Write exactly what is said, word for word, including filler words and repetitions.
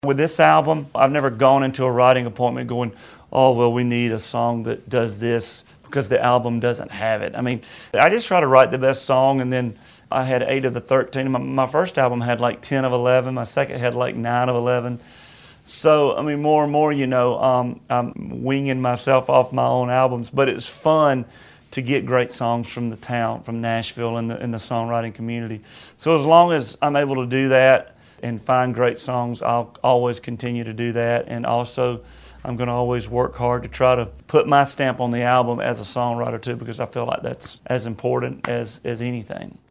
With this album, I've never gone into a writing appointment going, oh, well, we need a song that does this because the album doesn't have it. I mean, I just try to write the best song, and then I had eight of the thirteen. My, my first album had like ten of eleven. My second had like nine of eleven. So, I mean, more and more, you know, um, I'm winging myself off my own albums, but it's fun to get great songs from the town, from Nashville and the, and the songwriting community. So as long as I'm able to do that and find great songs, I'll always continue to do that. And also, I'm going to always work hard to try to put my stamp on the album as a songwriter too, because I feel like that's as important as, as anything.